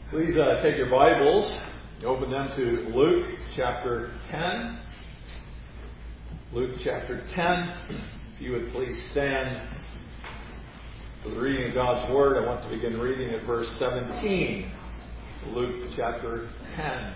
Please take your Bibles, open them to Luke chapter 10. Luke chapter 10. If you would please stand for the reading of God's Word. I want to begin reading at verse 17. Luke chapter 10.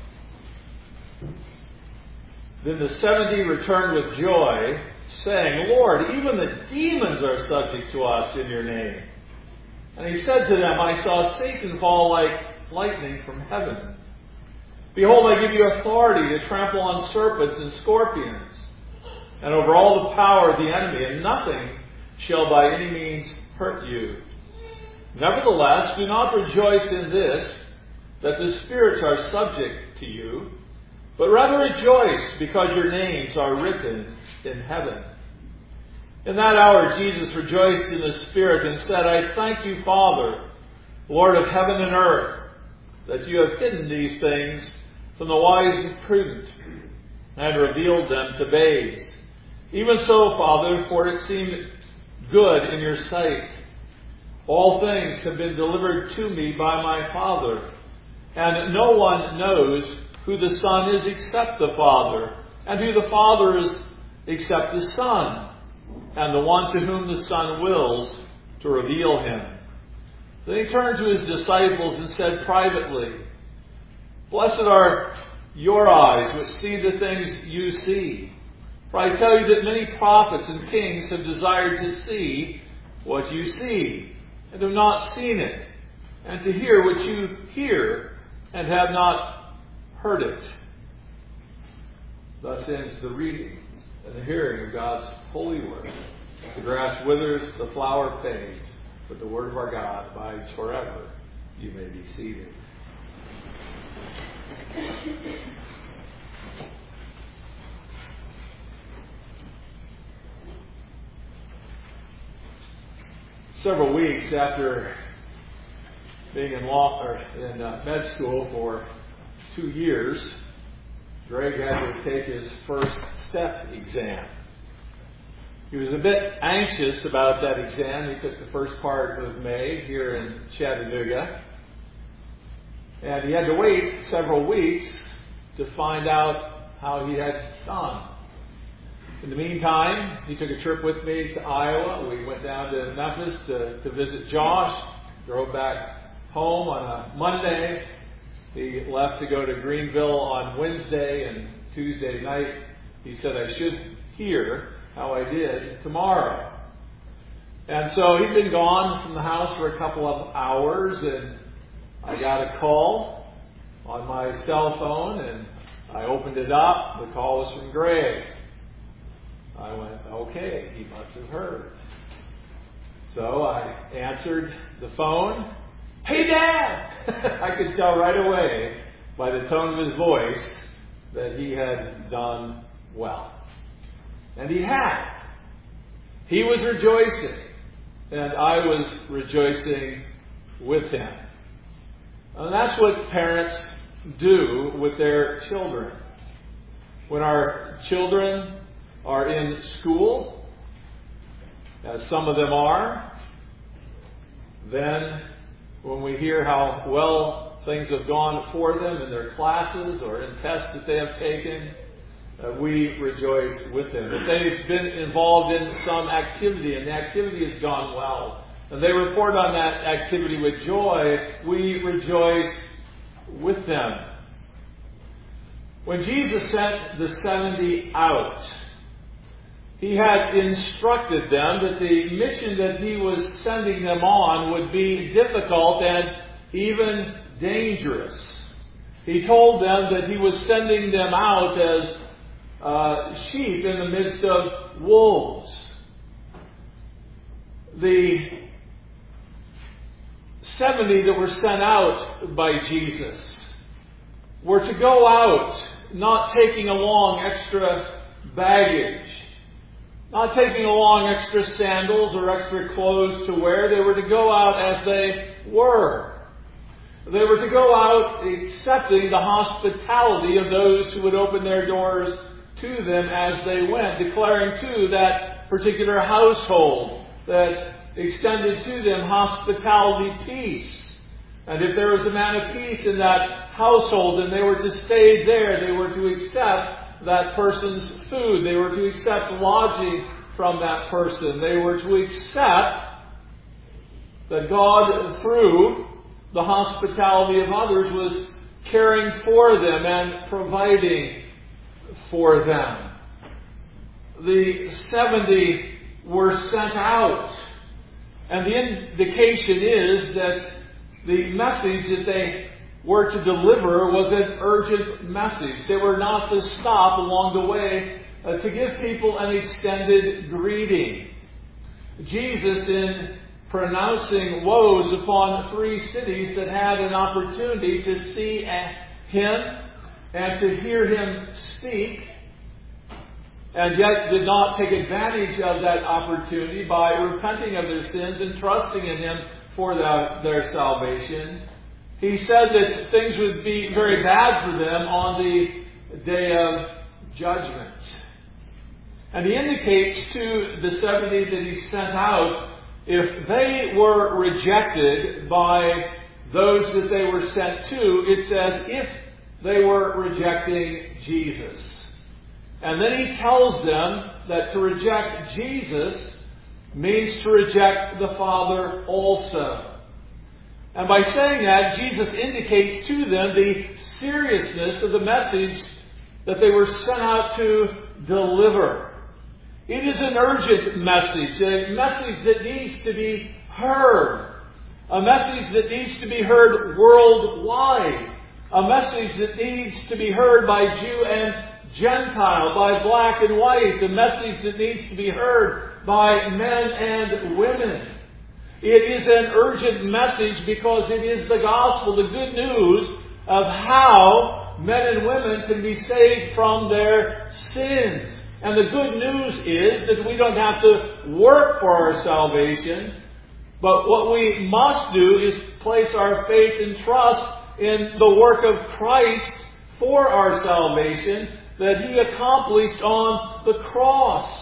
Then the 70 returned with joy, saying, Lord, even the demons are subject to us in your name. And he said to them, I saw Satan fall like lightning from heaven. Behold, I give you authority to trample on serpents and scorpions, and over all the power of the enemy, and nothing shall by any means hurt you. Nevertheless, do not rejoice in this, that the spirits are subject to you, but rather rejoice because your names are written in heaven. In that hour Jesus rejoiced in the Spirit and said, I thank you, Father, Lord of heaven and earth, that you have hidden these things from the wise and prudent and revealed them to babes. Even so, Father, for it seemed good in your sight. All things have been delivered to me by my Father, and no one knows who the Son is except the Father, and who the Father is except the Son, and the one to whom the Son wills to reveal him. Then he turned to his disciples and said privately, Blessed are your eyes which see the things you see. For I tell you that many prophets and kings have desired to see what you see, and have not seen it, and to hear what you hear, and have not heard it. Thus ends the reading and the hearing of God's holy word. The grass withers, the flower fades, but the word of our God abides forever. You may be seated. Several weeks after being in med school for 2 years, Greg had to take his first step exam. He was a bit anxious about that exam. He took the first part of May here in Chattanooga. And he had to wait several weeks to find out how he had done. In the meantime, he took a trip with me to Iowa. We went down to Memphis to visit Josh. Drove back home on a Monday. He left to go to Greenville on Wednesday, and Tuesday night he said I should hear how I did tomorrow. And so he'd been gone from the house for a couple of hours, and I got a call on my cell phone, and I opened it up. The call was from Greg. I went, okay, he must have heard. So I answered the phone. Hey, Dad! I could tell right away by the tone of his voice that he had done well. And he had. He was rejoicing, and I was rejoicing with him. And that's what parents do with their children. When our children are in school, as some of them are, then when we hear how well things have gone for them in their classes or in tests that they have taken, we rejoice with them. If they've been involved in some activity and the activity has gone well, and they report on that activity with joy, we rejoice with them. When Jesus sent the 70 out, he had instructed them that the mission that he was sending them on would be difficult and even dangerous. He told them that he was sending them out as sheep in the midst of wolves. The 70 that were sent out by Jesus were to go out not taking along extra baggage, not taking along extra sandals or extra clothes to wear. They were to go out as they were. They were to go out accepting the hospitality of those who would open their doors to them as they went, declaring to that particular household that extended to them hospitality, peace, And if there was a man of peace in that household, then they were to stay there. They were to accept that person's food. They were to accept lodging from that person. They were to accept that God, through the hospitality of others, was caring for them and providing for them. The 70 were sent out. And the indication is that the message that they were to deliver was an urgent message. They were not to stop along the way to give people an extended greeting. Jesus, in pronouncing woes upon 3 cities that had an opportunity to see Him and to hear Him speak, and yet did not take advantage of that opportunity by repenting of their sins and trusting in Him for their salvation. He said that things would be very bad for them on the day of judgment. And He indicates to the 70 that He sent out, if they were rejected by those that they were sent to, it says if they were rejecting Jesus. And then He tells them that to reject Jesus means to reject the Father also. And by saying that, Jesus indicates to them the seriousness of the message that they were sent out to deliver. It is an urgent message, a message that needs to be heard, a message that needs to be heard worldwide, a message that needs to be heard by Jew and Gentile, by black and white, a message that needs to be heard by men and women. It is an urgent message because it is the gospel, the good news of how men and women can be saved from their sins. And the good news is that we don't have to work for our salvation, but what we must do is place our faith and trust in the work of Christ for our salvation that He accomplished on the cross.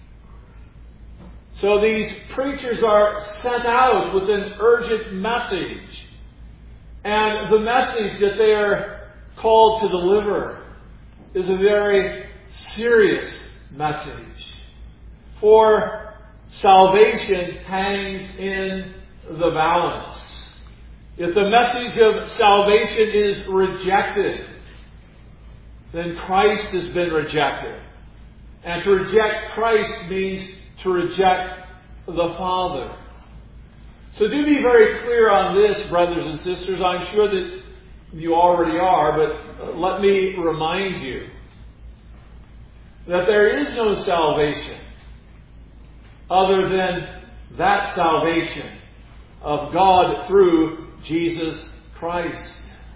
So these preachers are sent out with an urgent message. And the message that they are called to deliver is a very serious message. For salvation hangs in the balance. If the message of salvation is rejected, then Christ has been rejected. And to reject Christ means to reject the Father. So do be very clear on this, brothers and sisters. I'm sure that you already are, but let me remind you that there is no salvation other than that salvation of God through Jesus Christ.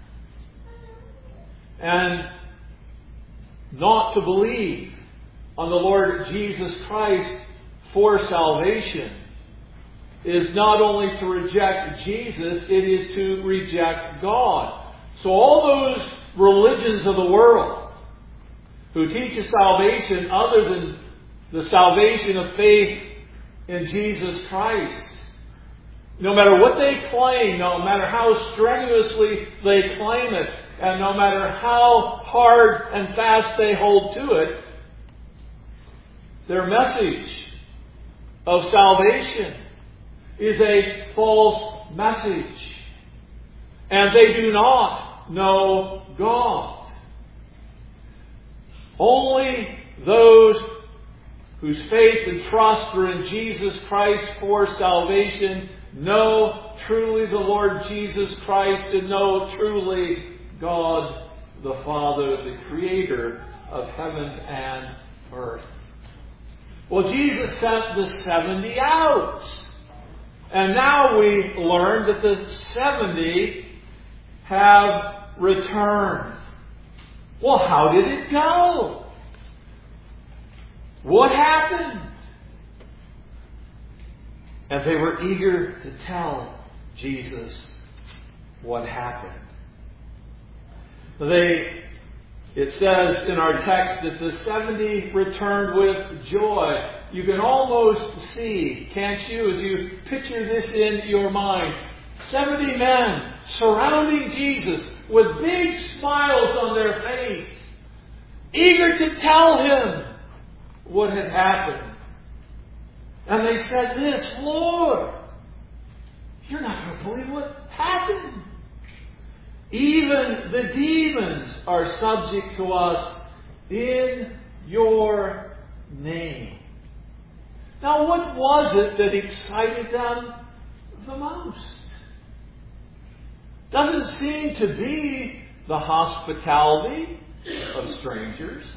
And not to believe on the Lord Jesus Christ for salvation is not only to reject Jesus, it is to reject God. So all those religions of the world who teach a salvation other than the salvation of faith in Jesus Christ, no matter what they claim, no matter how strenuously they claim it, and no matter how hard and fast they hold to it, their message of salvation is a false message. And they do not know God. Only those whose faith and trust are in Jesus Christ for salvation know truly the Lord Jesus Christ and know truly God the Father, the Creator of heaven and earth. Well, Jesus sent the 70 out. And now we learn that the 70 have returned. Well, how did it go? What happened? And they were eager to tell Jesus what happened. It says in our text that the 70 returned with joy. You can almost see, can't you, as you picture this in your mind, 70 men surrounding Jesus with big smiles on their face, eager to tell him what had happened. And they said this, Lord, you're not going to believe what happened. Even the demons are subject to us in your name. Now, what was it that excited them the most? Doesn't seem to be the hospitality of strangers.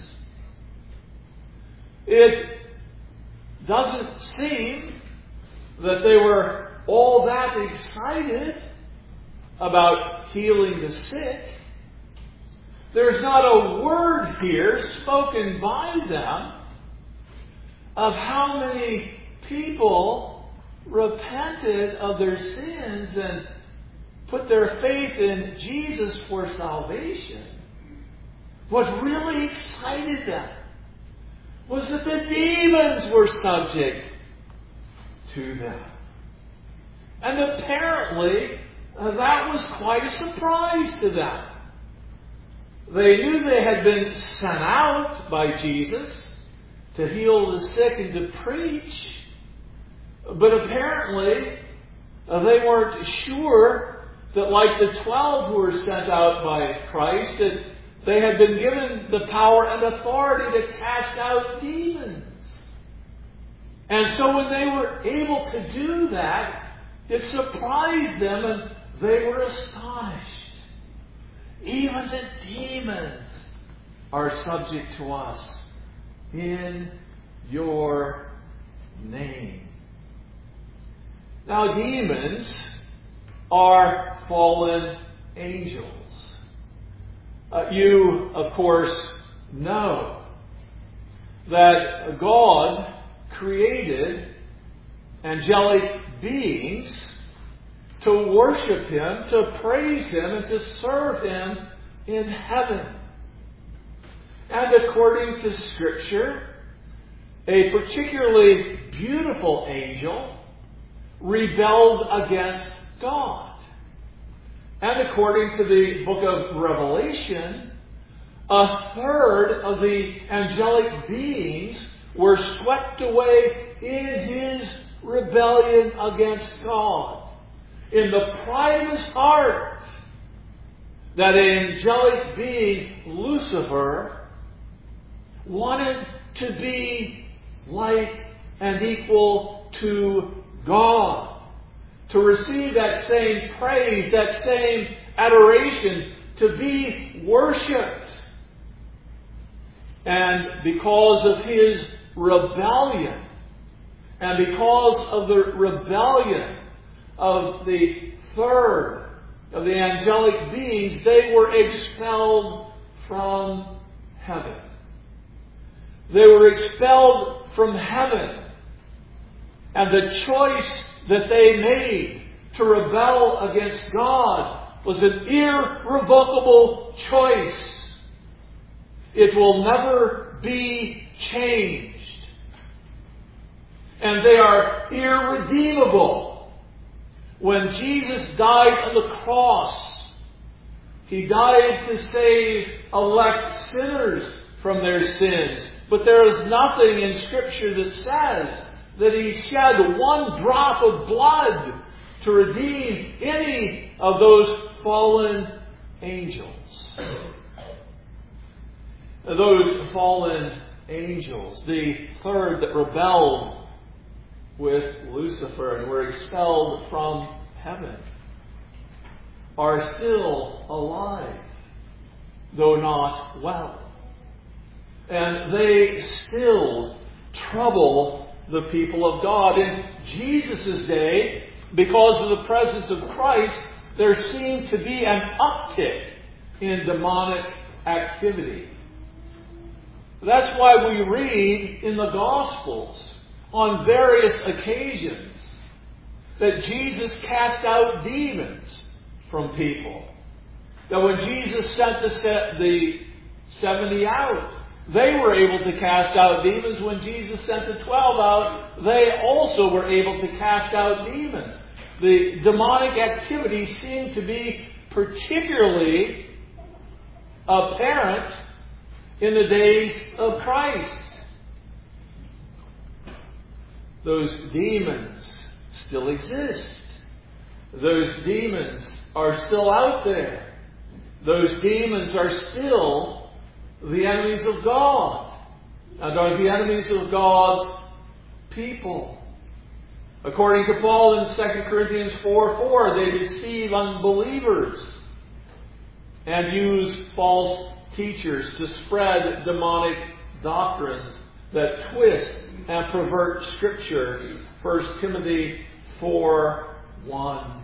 It doesn't seem that they were all that excited about healing the sick. There's not a word here spoken by them of how many people repented of their sins and put their faith in Jesus for salvation. What really excited them was that the demons were subject to them. And apparently, that was quite a surprise to them. They knew they had been sent out by Jesus to heal the sick and to preach. But apparently, they weren't sure that like the 12 who were sent out by Christ, that they had been given the power and authority to cast out demons. And so when they were able to do that, it surprised them and they were astonished. Even the demons are subject to us in your name. Now, demons are fallen angels. You, of course, know that God created angelic beings to worship Him, to praise Him, and to serve Him in heaven. And according to Scripture, a particularly beautiful angel rebelled against God. And according to the book of Revelation, a third of the angelic beings were swept away in his rebellion against God. In the pride of his heart, that angelic being, Lucifer, wanted to be like and equal to God. To receive that same praise, that same adoration, to be worshipped. And because of his rebellion, and because of the rebellion of the third of the angelic beings, they were expelled from heaven. They were expelled from heaven. And the choice that they made to rebel against God was an irrevocable choice. It will never be changed. And they are irredeemable. When Jesus died on the cross, He died to save elect sinners from their sins. But there is nothing in Scripture that says that He shed one drop of blood to redeem any of those fallen angels. Those fallen angels, the third that rebelled with Lucifer and were expelled from heaven, are still alive, though not well. And they still trouble the people of God. In Jesus' day, because of the presence of Christ, there seemed to be an uptick in demonic activity. That's why we read in the Gospels on various occasions that Jesus cast out demons from people. That when Jesus sent the 70 out, they were able to cast out demons. When Jesus sent the 12 out, they also were able to cast out demons. the demonic activity seemed to be particularly apparent in the days of Christ. Those demons still exist. Those demons are still out there. Those demons are still the enemies of God and are the enemies of God's people. According to Paul in 2 Corinthians 4:4, they deceive unbelievers and use false teachers to spread demonic doctrines that twist and pervert Scripture. 1 Timothy 4:1.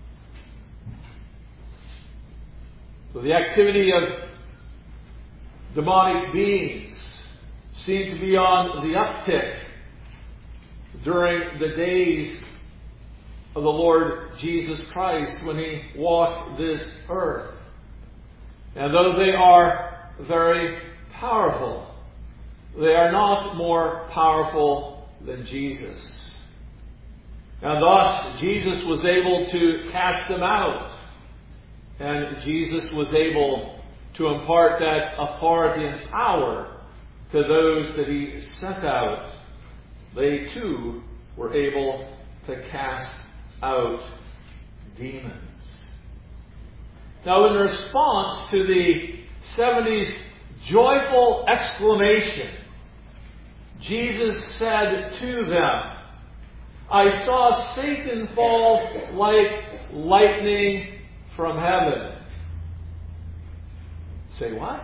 So the activity of demonic beings seemed to be on the uptick during the days of the Lord Jesus Christ when He walked this earth. And though they are very powerful, they are not more powerful than Jesus. And thus, Jesus was able to cast them out. And Jesus was able to impart that authority and power to those that He sent out. They too were able to cast out demons. Now, in response to the 70's joyful exclamation, Jesus said to them, "I saw Satan fall like lightning from heaven." Say what?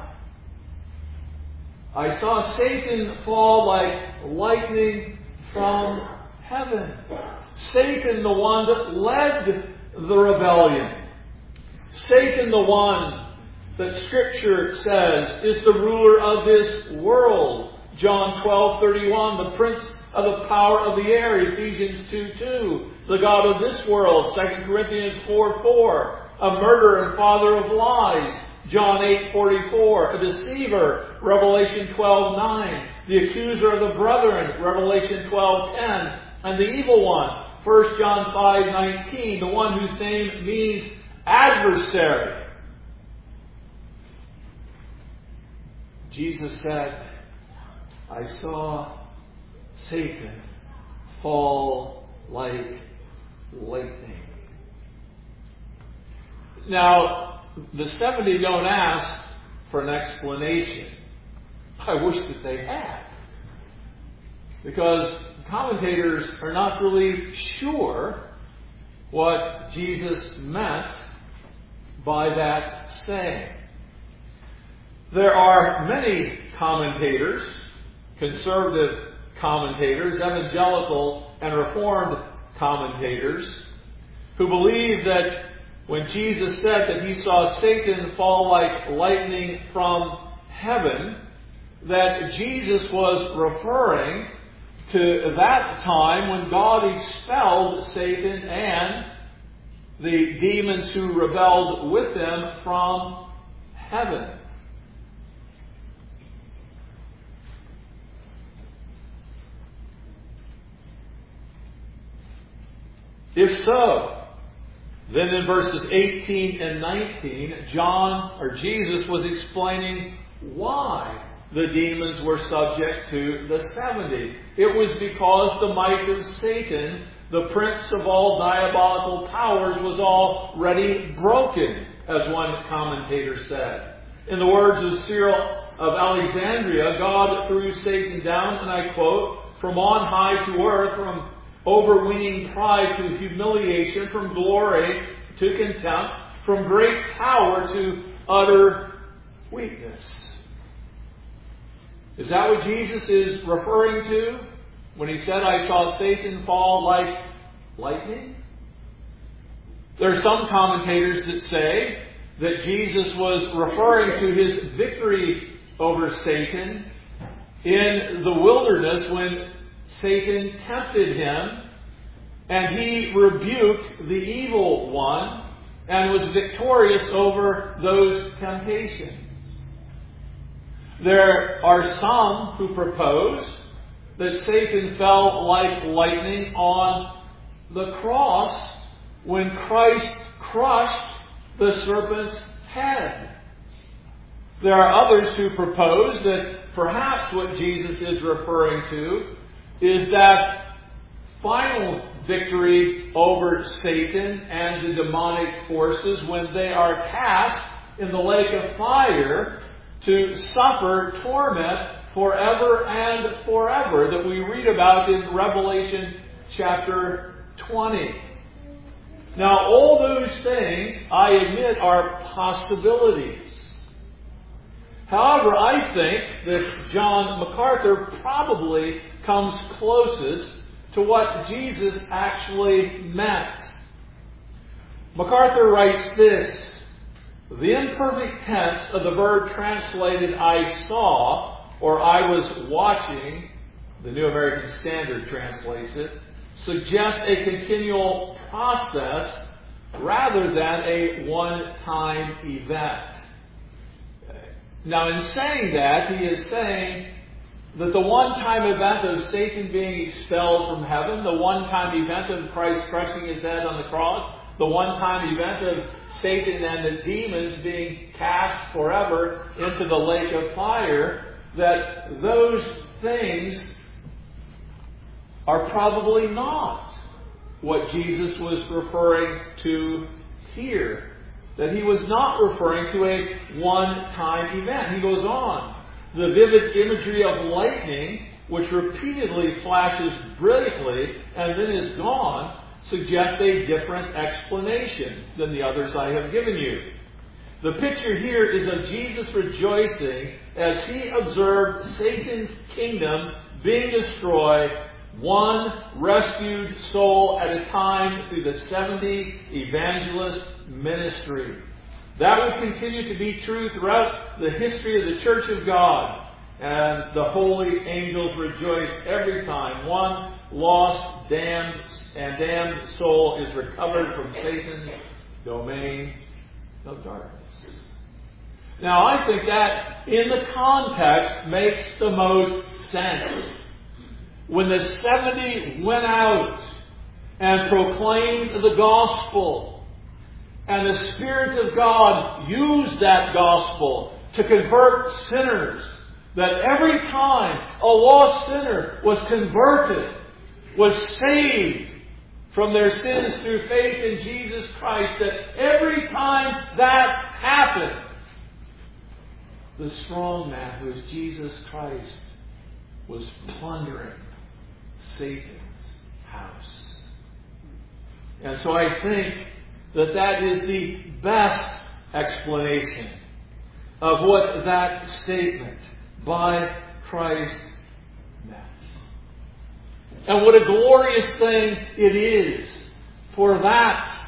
I saw Satan fall like lightning from heaven. Satan, the one that led the rebellion. Satan, the one that Scripture says is the ruler of this world. John 12:31, the prince of the power of the air. Ephesians 2:2, the god of this world. 2 Corinthians 4:4, a murderer and father of lies. John 8:44, a deceiver. Revelation 12:9, the accuser of the brethren. Revelation 12:10, and the evil one. 1 John 5:19, the one whose name means adversary. Jesus said, I saw Satan fall like lightning. Now, the 70 don't ask for an explanation. I wish that they had. Because commentators are not really sure what Jesus meant by that saying. There are many commentators, conservative commentators, evangelical and reformed commentators, who believe that when Jesus said that He saw Satan fall like lightning from heaven, that Jesus was referring to that time when God expelled Satan and the demons who rebelled with him from heaven. If so, then in verses 18 and 19, Jesus was explaining why the demons were subject to the 70. It was because the might of Satan, the prince of all diabolical powers, was already broken, as one commentator said. In the words of Cyril of Alexandria, God threw Satan down, and I quote, from on high to earth, from overweening pride to humiliation, from glory to contempt, from great power to utter weakness. Is that what Jesus is referring to when He said, I saw Satan fall like lightning? There are some commentators that say that Jesus was referring to His victory over Satan in the wilderness when Satan tempted Him and He rebuked the evil one and was victorious over those temptations. There are some who propose that Satan fell like lightning on the cross when Christ crushed the serpent's head. There are others who propose that perhaps what Jesus is referring to is that final victory over Satan and the demonic forces when they are cast in the lake of fire to suffer torment forever and forever, that we read about in Revelation chapter 20. Now, all those things, I admit, are possibilities. However, I think that John MacArthur probably comes closest to what Jesus actually meant. MacArthur writes this: the imperfect tense of the verb translated I saw, or I was watching, the New American Standard translates it, suggests a continual process rather than a one-time event. Now, in saying that, he is saying that the one-time event of Satan being expelled from heaven, the one-time event of Christ crushing his head on the cross, the one-time event of Satan and the demons being cast forever into the lake of fire, that those things are probably not what Jesus was referring to here. That he was not referring to a one-time event. He goes on. The vivid imagery of lightning, which repeatedly flashes brilliantly and then is gone, suggests a different explanation than the others I have given you. The picture here is of Jesus rejoicing as he observed Satan's kingdom being destroyed, one rescued soul at a time, through the 70 evangelist ministry. That would continue to be true throughout the history of the Church of God. And the holy angels rejoice every time one lost, damned soul is recovered from Satan's domain of darkness. Now, I think that in the context makes the most sense. When the 70 went out and proclaimed the gospel, and the Spirit of God used that gospel to convert sinners, that every time a lost sinner was converted, was saved from their sins through faith in Jesus Christ, that every time that happened, the strong man, who is Jesus Christ, was plundering Satan's house. And so I think that that is the best explanation of what that statement by Christ meant. And what a glorious thing it is for that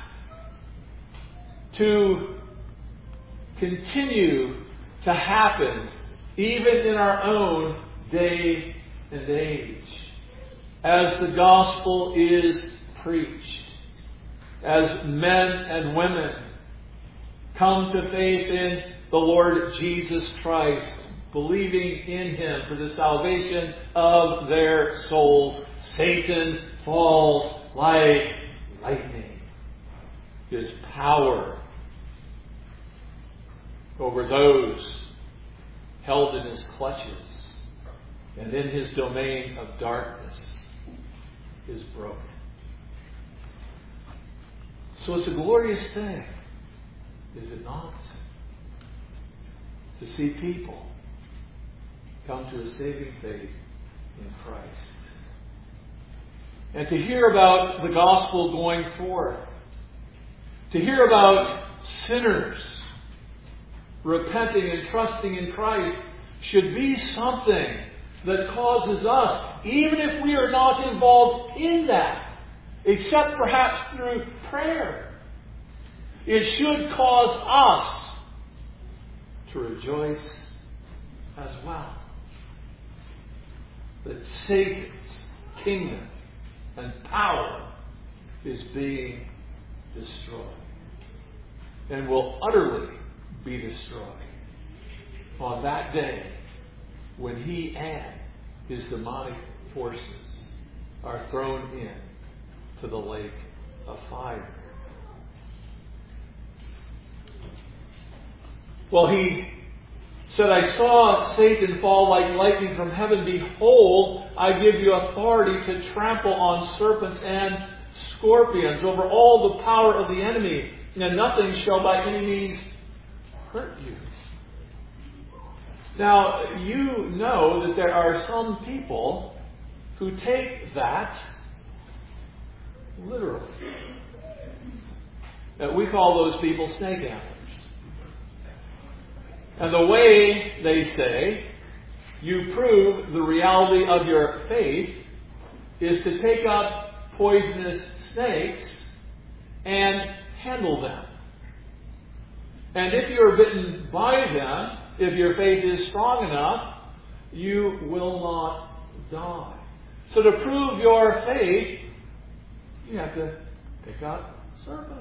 to continue to happen even in our own day and age. As the gospel is preached, as men and women come to faith in the Lord Jesus Christ, believing in Him for the salvation of their souls, Satan falls like lightning. His power over those held in his clutches and in his domain of darkness is broken. So it's a glorious thing, is it not? To see people come to a saving faith in Christ. And to hear about the gospel going forth. To hear about sinners repenting and trusting in Christ should be something that causes us, even if we are not involved in that, except perhaps through prayer, it should cause us to rejoice as well. That Satan's kingdom and power is being destroyed and will utterly be destroyed on that day when he and his demonic forces are thrown in to the lake of fire. Well, he said, I saw Satan fall like lightning from heaven. Behold, I give you authority to trample on serpents and scorpions, over all the power of the enemy, and nothing shall by any means hurt you. Now, you know that there are some people who take that literally. We call those people snake handlers. And the way, they say, you prove the reality of your faith is to take up poisonous snakes and handle them. And if you're bitten by them, if your faith is strong enough, you will not die. So to prove your faith, you have to pick up serpents.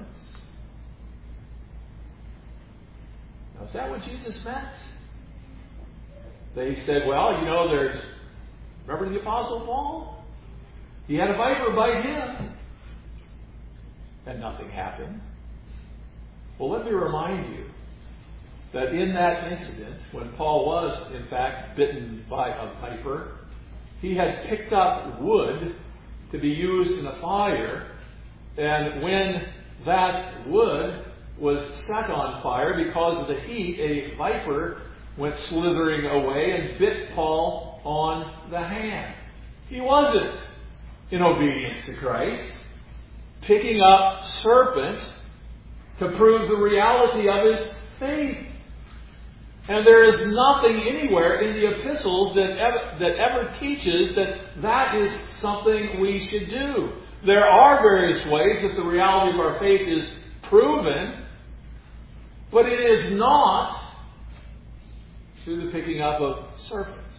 Now, is that what Jesus meant? They said, well, remember the Apostle Paul? He had a viper bite him, and nothing happened. Well, let me remind you that in that incident, when Paul was, in fact, bitten by a viper, he had picked up wood to be used in a fire, and when that wood was set on fire because of the heat, a viper went slithering away and bit Paul on the hand. He wasn't, in obedience to Christ, picking up serpents to prove the reality of his faith. And there is nothing anywhere in the epistles that ever teaches that is something we should do. There are various ways that the reality of our faith is proven, but it is not through the picking up of serpents.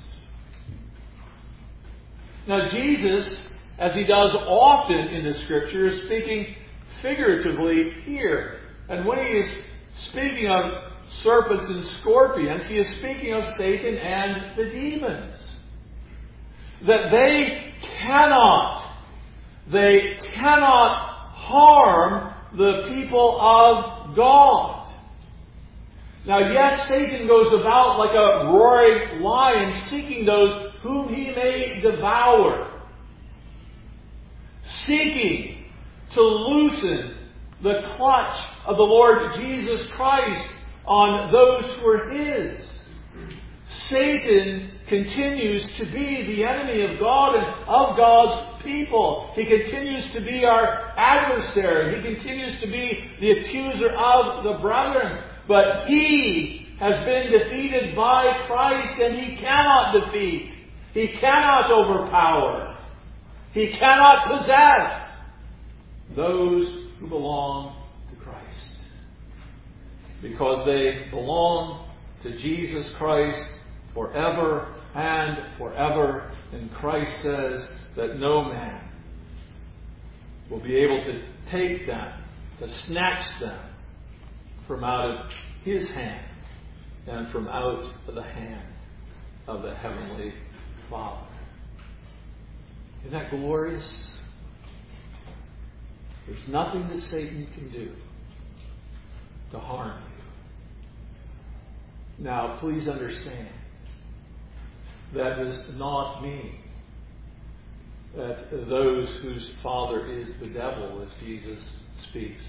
Now, Jesus, as he does often in the Scripture, is speaking figuratively here. And when he is speaking of serpents and scorpions, he is speaking of Satan and the demons. That they cannot harm the people of God. Now, yes, Satan goes about like a roaring lion, seeking those whom he may devour. Seeking to loosen the clutch of the Lord Jesus Christ on those who are his. Satan continues to be the enemy of God and of God's people. He continues to be our adversary. He continues to be the accuser of the brethren. But he has been defeated by Christ, and he cannot defeat. He cannot overpower. He cannot possess those who belong to Christ. Because they belong to Jesus Christ forever and forever. And Christ says that no man will be able to take them, to snatch them from out of his hand and from out of the hand of the Heavenly Father. Isn't that glorious? There's nothing that Satan can do to harm you. Now, please understand, that does not mean that those whose father is the devil, as Jesus speaks,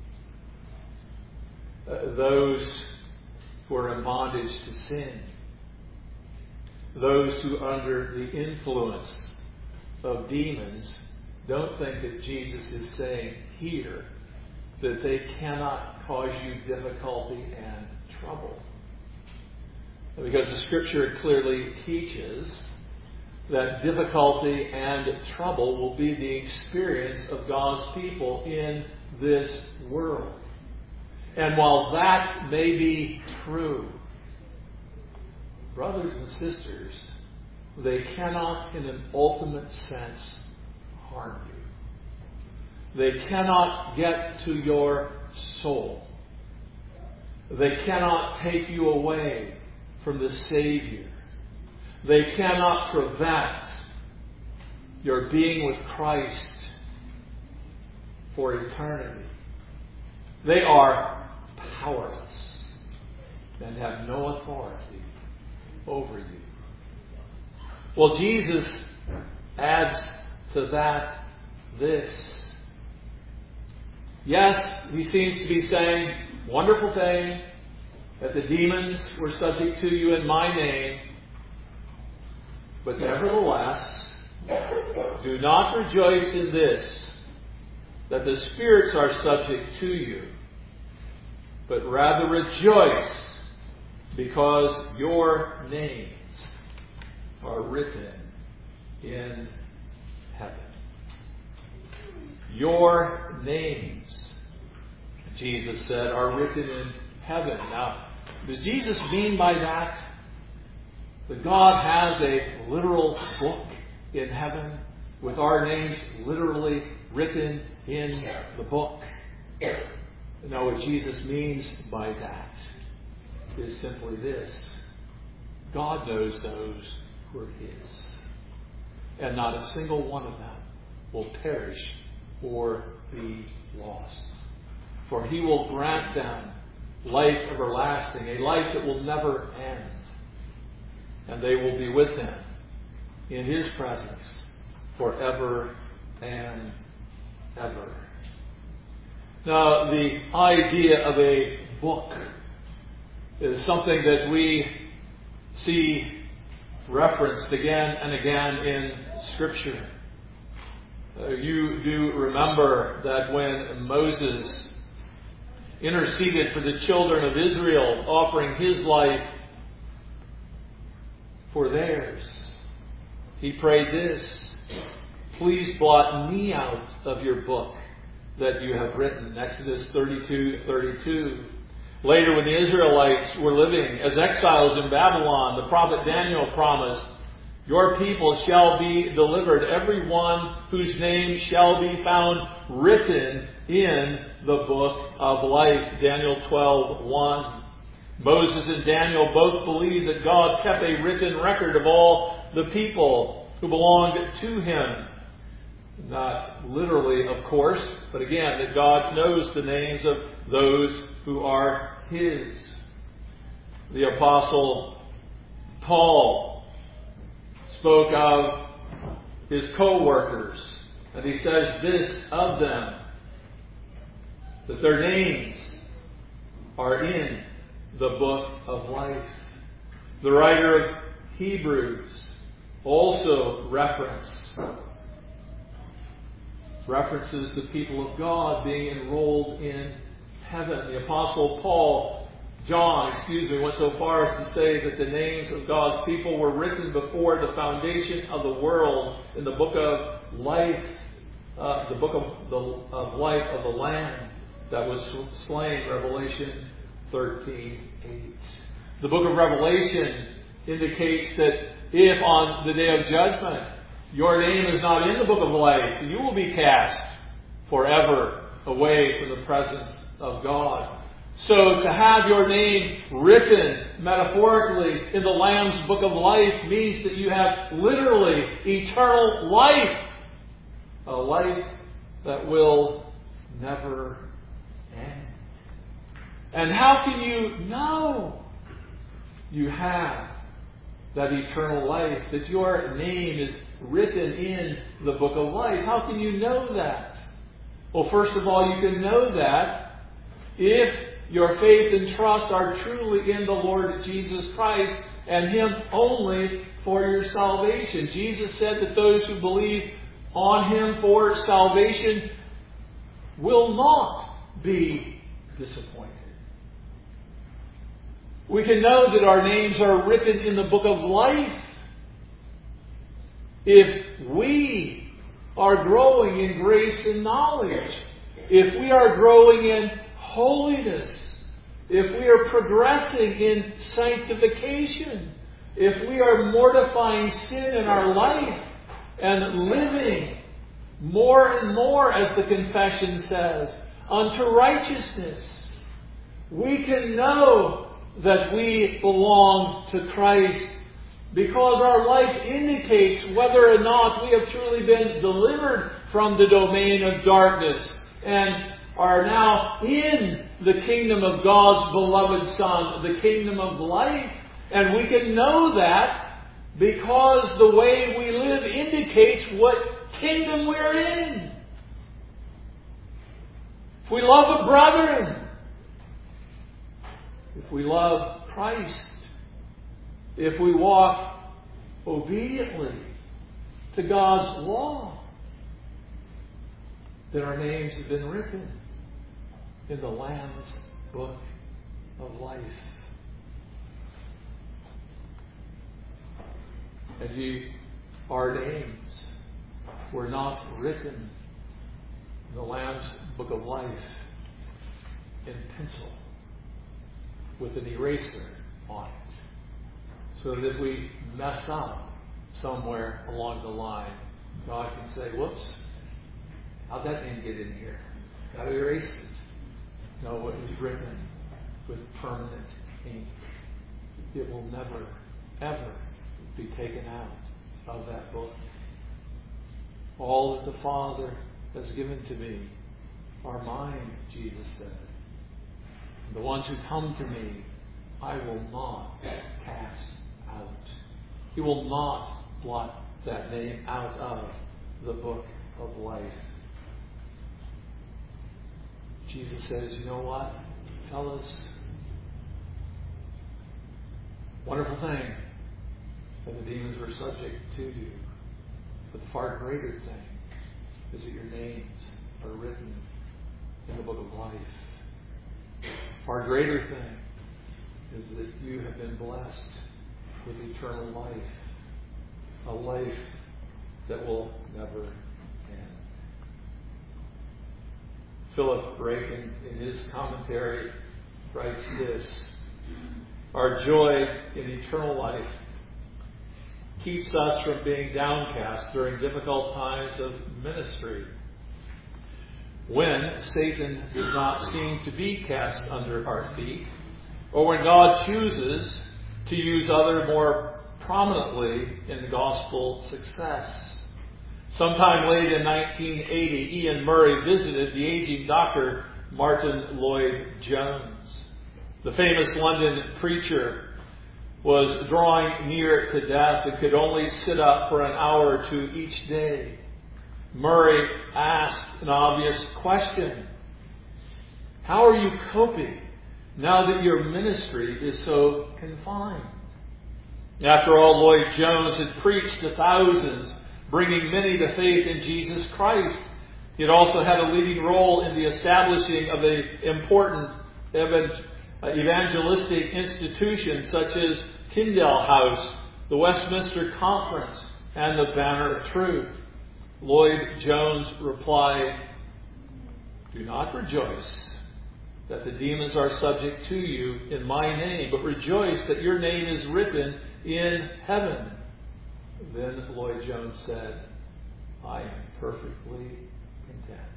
those who are in bondage to sin, those who are under the influence of demons, don't think that Jesus is saying here that they cannot cause you difficulty and trouble. Because the Scripture clearly teaches that difficulty and trouble will be the experience of God's people in this world. And while that may be true, brothers and sisters, they cannot in an ultimate sense harm you. They cannot get to your soul. They cannot take you away from the Savior. They cannot prevent your being with Christ for eternity. They are powerless. and have no authority over you. Well, Jesus adds to that this. Yes, he seems to be saying, wonderful thing, that the demons were subject to you in my name. But nevertheless, do not rejoice in this, that the spirits are subject to you, but rather rejoice because your names are written in heaven. Your names, Jesus said, are written in heaven. Now, does Jesus mean by that God has a literal book in heaven with our names literally written in the book? No, what Jesus means by that is simply this. God knows those who are His. And not a single one of them will perish or be lost. For He will grant them life everlasting, a life that will never end. And they will be with Him in His presence forever and ever. Now, the idea of a book is something that we see referenced again and again in Scripture. You do remember that when Moses interceded for the children of Israel, offering his life for theirs, he prayed this: please blot me out of your book that you have written. Exodus 32:32. Later, when the Israelites were living as exiles in Babylon, the prophet Daniel promised, your people shall be delivered, every one whose name shall be found written in the book of life. Daniel 12:1. Moses and Daniel both believed that God kept a written record of all the people who belonged to Him. Not literally, of course, but again, that God knows the names of those who are His. The Apostle Paul spoke of his co-workers, and he says this of them, that their names are in the book of life. The writer of Hebrews also references the people of God being enrolled in heaven. The Apostle John went so far as to say that the names of God's people were written before the foundation of the world in the book of life, the book of life of the Lamb that was slain, Revelation 13:8. The book of Revelation indicates that if on the day of judgment your name is not in the book of life, you will be cast forever away from the presence of God. So to have your name written metaphorically in the Lamb's book of life means that you have literally eternal life. A life that will never end. And how can you know you have that eternal life, that your name is written in the book of life? How can you know that? Well, first of all, you can know that if your faith and trust are truly in the Lord Jesus Christ and Him only for your salvation. Jesus said that those who believe on Him for salvation will not be disappointed. We can know that our names are written in the book of life if we are growing in grace and knowledge, if we are growing in holiness, if we are progressing in sanctification, if we are mortifying sin in our life and living more and more, as the confession says, unto righteousness, we can know that we belong to Christ because our life indicates whether or not we have truly been delivered from the domain of darkness and are now in the kingdom of God's beloved Son, the kingdom of life. And we can know that because the way we live indicates what kingdom we're in. If we love a brother, if we love Christ, if we walk obediently to God's law, then our names have been written in the Lamb's book of life. And our names were not written in the Lamb's book of life in pencil with an eraser on it. So that if we mess up somewhere along the line, God can say, whoops, how'd that name get in here? Got to erase it. No, it was written with permanent ink. It will never, ever be taken out of that book. All that the Father has given to me are mine, Jesus said. The ones who come to me, I will not cast out. He will not blot that name out of the book of life. Jesus says, you know what, fellas? Wonderful thing that the demons were subject to you. But the far greater thing is that your names are written in the book of life. Far greater thing is that you have been blessed with eternal life. A life that will never end. Philip Reagan, in his commentary, writes this: our joy in eternal life keeps us from being downcast during difficult times of ministry. When Satan does not seem to be cast under our feet, or when God chooses to use others more prominently in the gospel success. Sometime late in 1980, Ian Murray visited the aging Dr. Martin Lloyd-Jones. The famous London preacher was drawing near to death and could only sit up for an hour or two each day. Murray asked an obvious question: how are you coping now that your ministry is so confined? After all, Lloyd-Jones had preached to thousands, bringing many to faith in Jesus Christ. He had also had a leading role in the establishing of important evangelistic institutions such as Tyndale House, the Westminster Conference, and the Banner of Truth. Lloyd-Jones replied, do not rejoice that the demons are subject to you in my name, but rejoice that your name is written in heaven. Then Lloyd-Jones said, I am perfectly content.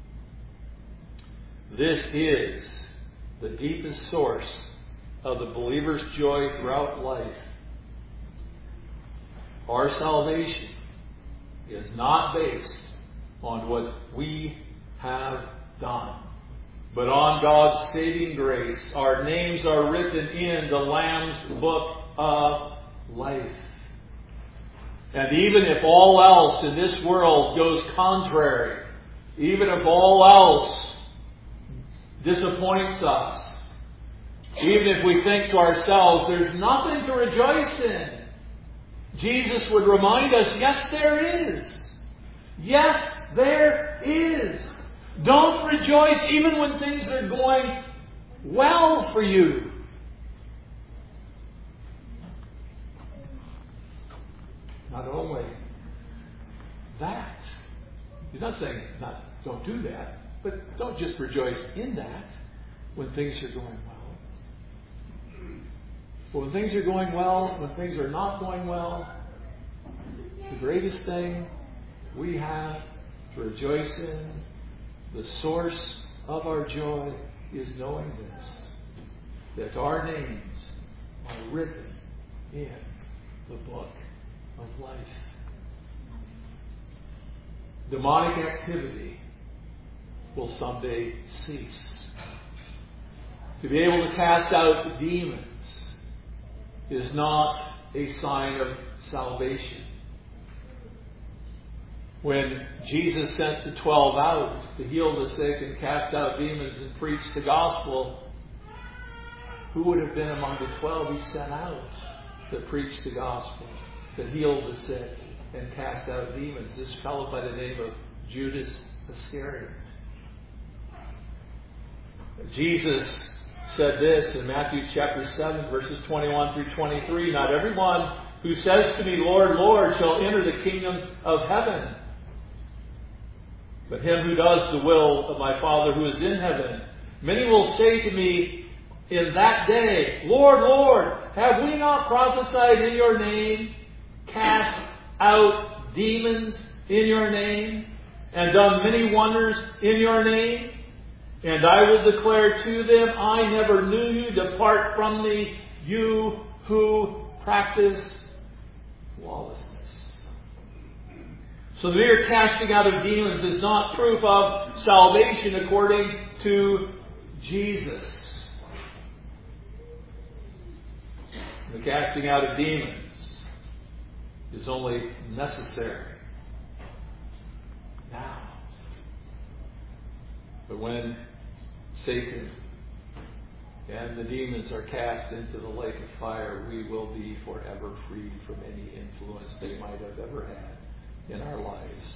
This is the deepest source of the believer's joy throughout life. Our salvation is not based on what we have done, but on God's saving grace. Our names are written in the Lamb's book of life. And even if all else in this world goes contrary, even if all else disappoints us, even if we think to ourselves, there's nothing to rejoice in, Jesus would remind us, yes, there is. Yes, there is. Don't rejoice even when things are going well for you. Not only that, he's not saying don't do that, but don't just rejoice in that when things are going well. But when things are going well, when things are not going well, the greatest thing we have to rejoice in, the source of our joy, is knowing this, that our names are written in the book of life. Demonic activity will someday cease. To be able to cast out demons is not a sign of salvation. When Jesus sent the 12 out to heal the sick and cast out demons and preach the gospel, who would have been among the 12 He sent out to preach the gospel, to heal the sick and cast out demons? This fellow by the name of Judas Iscariot. Jesus said this in Matthew chapter 7, verses 21 through 23. Not everyone who says to me, Lord, Lord, shall enter the kingdom of heaven, but him who does the will of my Father who is in heaven. Many will say to me in that day, Lord, Lord, have we not prophesied in your name, cast out demons in your name, and done many wonders in your name? And I will declare to them, I never knew you. Depart from me, you who practice lawlessness. So the mere casting out of demons is not proof of salvation according to Jesus. The casting out of demons is only necessary now. But when Satan and the demons are cast into the lake of fire, we will be forever freed from any influence they might have ever had in our lives.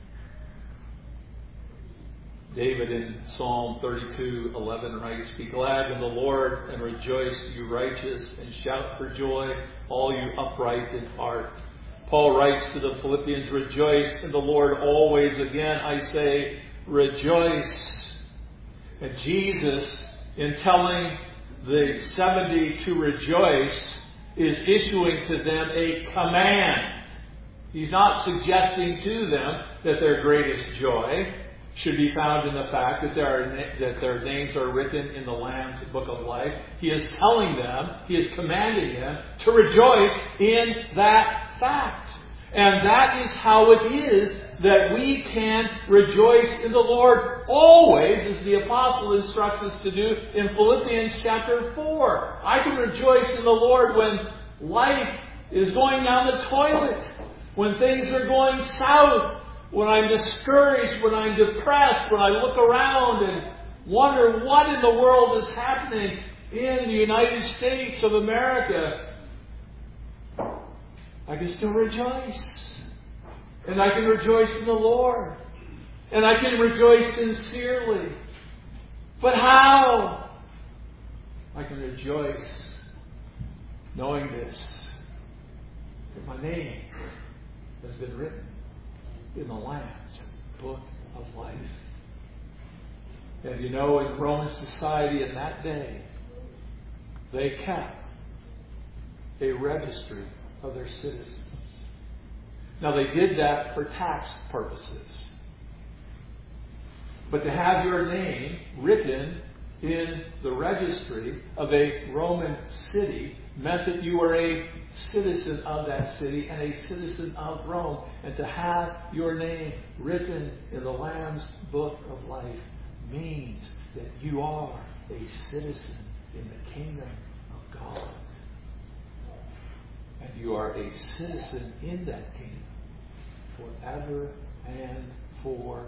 David in Psalm 32:11 writes, Be glad in the Lord and rejoice, you righteous, and shout for joy, all you upright in heart. Paul writes to the Philippians, Rejoice in the Lord always. Again, I say, rejoice. And Jesus, in telling the 70 to rejoice, is issuing to them a command. He's not suggesting to them that their greatest joy should be found in the fact that their names are written in the Lamb's Book of Life. He is telling them, He is commanding them to rejoice in that fact. And that is how it is that we can rejoice in the Lord always, as the apostle instructs us to do in Philippians chapter 4. I can rejoice in the Lord when life is going down the toilet, when things are going south, when I'm discouraged, when I'm depressed, when I look around and wonder what in the world is happening in the United States of America. I can still rejoice. And I can rejoice in the Lord. And I can rejoice sincerely. But how? I can rejoice knowing this, that my name has been written in the Lamb's Book of Life. And you know, in Roman society in that day, they kept a registry of their citizens. Now, they did that for tax purposes. But to have your name written in the registry of a Roman city meant that you were a citizen of that city and a citizen of Rome. And to have your name written in the Lamb's Book of Life means that you are a citizen in the kingdom of God. And you are a citizen in that kingdom forever and forever.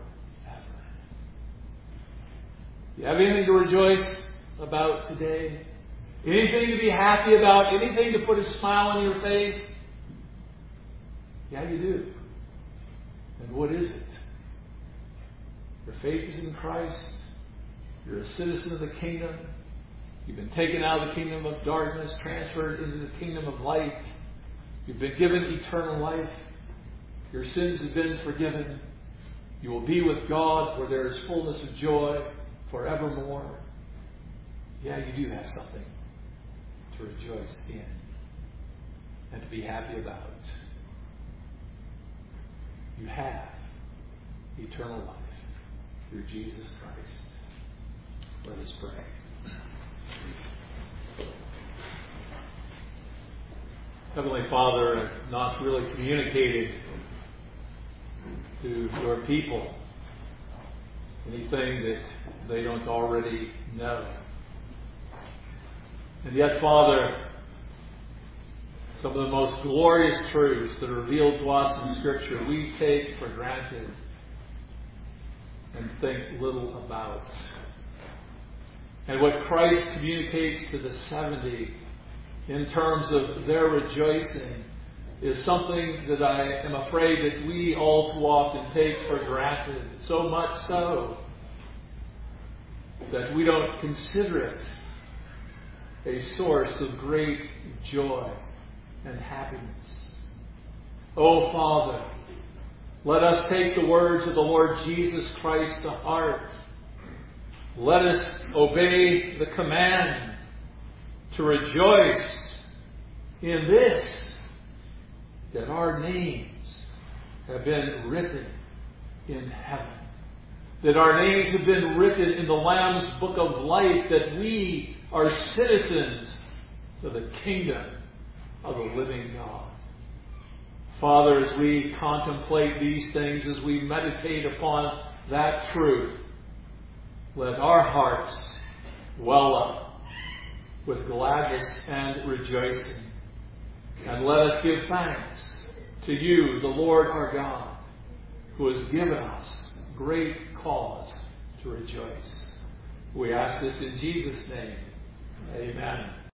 You have anything to rejoice about today? Anything to be happy about? Anything to put a smile on your face? Yeah, you do. And what is it? Your faith is in Christ. You're a citizen of the kingdom. You've been taken out of the kingdom of darkness, transferred into the kingdom of light. You've been given eternal life. Your sins have been forgiven. You will be with God where there is fullness of joy forevermore. Yeah, you do have something to rejoice in and to be happy about. You have eternal life through Jesus Christ. Let us pray. Heavenly Father, not really communicated to your people anything that they don't already know. And yet, Father, some of the most glorious truths that are revealed to us in Scripture we take for granted and think little about. And what Christ communicates to the 70 in terms of their rejoicing is something that I am afraid that we all too often take for granted. So much so that we don't consider it a source of great joy and happiness. Oh, Father, let us take the words of the Lord Jesus Christ to heart. Let us obey the command to rejoice in this, that our names have been written in heaven. That our names have been written in the Lamb's book of life, that we are citizens of the kingdom of the living God. Father, as we contemplate these things, as we meditate upon that truth, let our hearts well up with gladness and rejoicing. And let us give thanks to you, the Lord our God, who has given us great cause to rejoice. We ask this in Jesus' name. Amen.